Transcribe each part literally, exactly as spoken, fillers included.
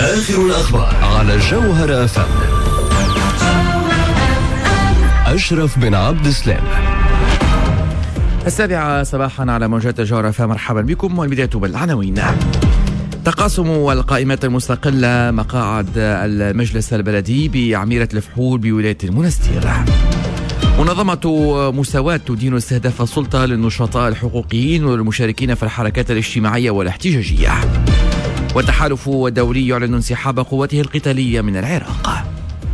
آخر الأخبار على جوهر أف أم. أشرف بن عبد السلام. السابعة صباحا على موجات جوهر أف أم. مرحبا بكم، والبداية بالعناوين. تقاسم القائمات المستقلة مقاعد المجلس البلدي بعميرة الفحول بولاية المنستير. منظمة مساواة تدين استهداف السلطة للنشطاء الحقوقيين والمشاركين في الحركات الاجتماعية والاحتجاجية. والتحالف الدولي يعلن انسحاب قوته القتالية من العراق.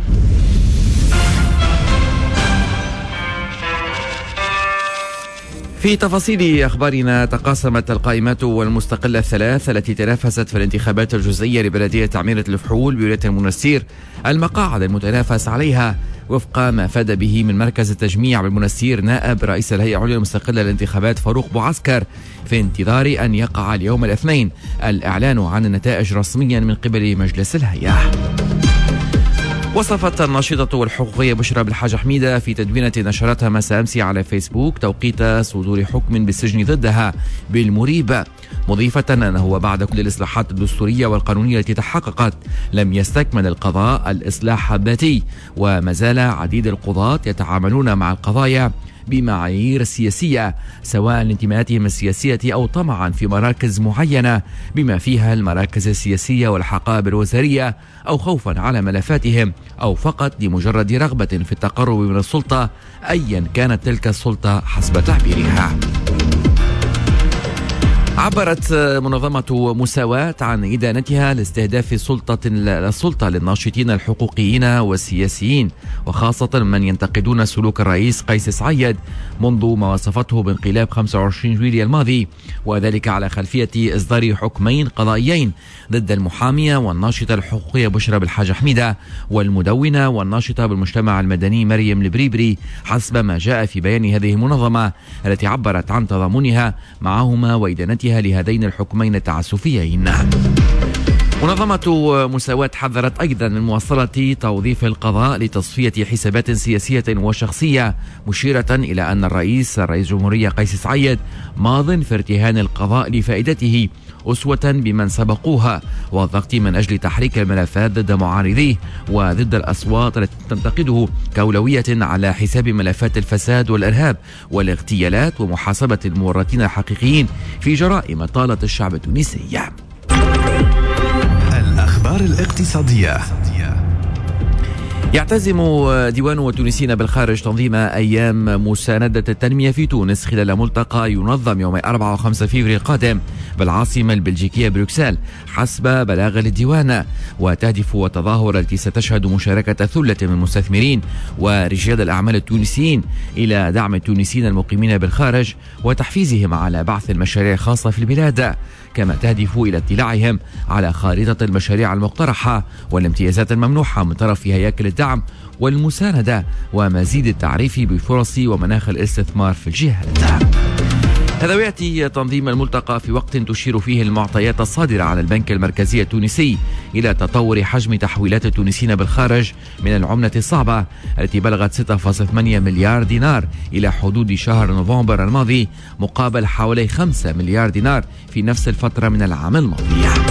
في تفاصيل أخبارنا، تقاسمت القائمات والمستقلة الثلاث التي تنافست في الانتخابات الجزئية لبلدية عميرة الفحول بولاية المنستير المقاعد المتنافس عليها وفق ما فاد به من مركز التجميع بالمنستير نائب رئيس الهيئة العليا المستقلة للانتخابات فاروق بوعسكر، في انتظار أن يقع اليوم الاثنين الإعلان عن النتائج رسميا من قبل مجلس الهيئة. وصفت الناشطة الحقوقية بشرى بالحاج حميدة في تدوينة نشرتها مساء أمس على فيسبوك توقيت صدور حكم بالسجن ضدها بالمريب، مضيفة أنه بعد كل الإصلاحات الدستورية والقانونية التي تحققت لم يستكمل القضاء الإصلاح الذاتي، وما زال عديد القضاة يتعاملون مع القضايا بمعايير سياسية سواء لانتماءاتهم السياسية أو طمعا في مراكز معينة بما فيها المراكز السياسية والحقائب الوزارية، أو خوفا على ملفاتهم، أو فقط لمجرد رغبة في التقرب من السلطة أيا كانت تلك السلطة حسب تعبيرها. عبرت منظمة مساواة عن إدانتها لاستهداف سلطة السلطة للناشطين الحقوقيين والسياسيين، وخاصة من ينتقدون سلوك الرئيس قيس سعيد منذ ما وصفته بانقلاب خمسة وعشرين يوليو الماضي، وذلك على خلفية إصدار حكمين قضائيين ضد المحامية والناشطة الحقوقية بشرى بالحاج حميدة والمدونة والناشطة بالمجتمع المدني مريم البريبري، حسب ما جاء في بيان هذه المنظمة التي عبرت عن تضامنها معهما وإدانتها لهذين الحكمين التعسفيين. منظمة مساواة حذرت أيضا من مواصلة توظيف القضاء لتصفية حسابات سياسية وشخصية، مشيرة إلى أن الرئيس رئيس الجمهورية قيس سعيد ماض في ارتهان القضاء لفائدته أسوة بمن سبقوها، والضغط من أجل تحريك الملفات ضد معارضيه وضد الأصوات التي تنتقده كأولوية على حساب ملفات الفساد والإرهاب والاغتيالات ومحاسبة المورطين الحقيقيين في جرائم طالت الشعب التونسي. الأخبار الاقتصادية. يعتزم ديوان التونسيين بالخارج تنظيم أيام مساندة التنمية في تونس خلال ملتقى ينظم يوم أربعة وخمسة فبراير القادم بالعاصمة البلجيكية بروكسل حسب بلاغ الديوان، وتهدف التظاهرة التي ستشهد مشاركة ثلة من المستثمرين ورجال الأعمال التونسيين إلى دعم التونسيين المقيمين بالخارج وتحفيزهم على بعث المشاريع الخاصة في البلاد، كما تهدف إلى اطلاعهم على خارطة المشاريع المقترحة والامتيازات الممنوحة من طرف هياكل الدعم والمساندة ومزيد التعريف بفرص ومناخ الاستثمار في الجهات. هذا ويأتي تنظيم الملتقى في وقت تشير فيه المعطيات الصادرة عن البنك المركزي التونسي إلى تطور حجم تحويلات التونسيين بالخارج من العملة الصعبة التي بلغت ستة فاصلة ثمانية مليار دينار إلى حدود شهر نوفمبر الماضي، مقابل حوالي خمسة مليار دينار في نفس الفترة من العام الماضي.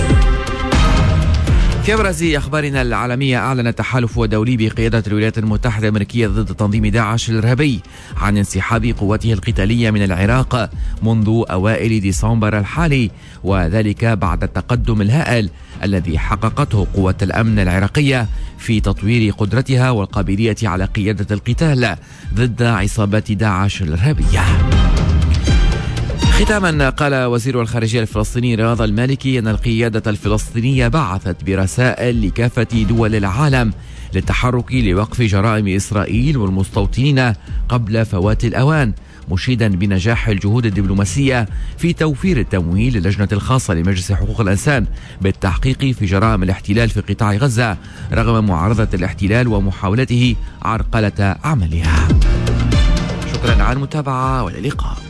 في أبرز أخبارنا العالمية، أعلن التحالف الدولي بقيادة الولايات المتحدة الأمريكية ضد تنظيم داعش الإرهابي عن انسحاب قوته القتالية من العراق منذ أوائل ديسمبر الحالي، وذلك بعد التقدم الهائل الذي حققته قوة الأمن العراقية في تطوير قدرتها والقابلية على قيادة القتال ضد عصابات داعش الإرهابية. ختاما، قال وزير الخارجية الفلسطيني رياض المالكي أن القيادة الفلسطينية بعثت برسائل لكافة دول العالم للتحرك لوقف جرائم إسرائيل والمستوطنين قبل فوات الأوان، مشيدا بنجاح الجهود الدبلوماسية في توفير التمويل للجنة الخاصة لمجلس حقوق الإنسان بالتحقيق في جرائم الاحتلال في قطاع غزة رغم معارضة الاحتلال ومحاولته عرقلة عملها. شكرا على المتابعة والى اللقاء.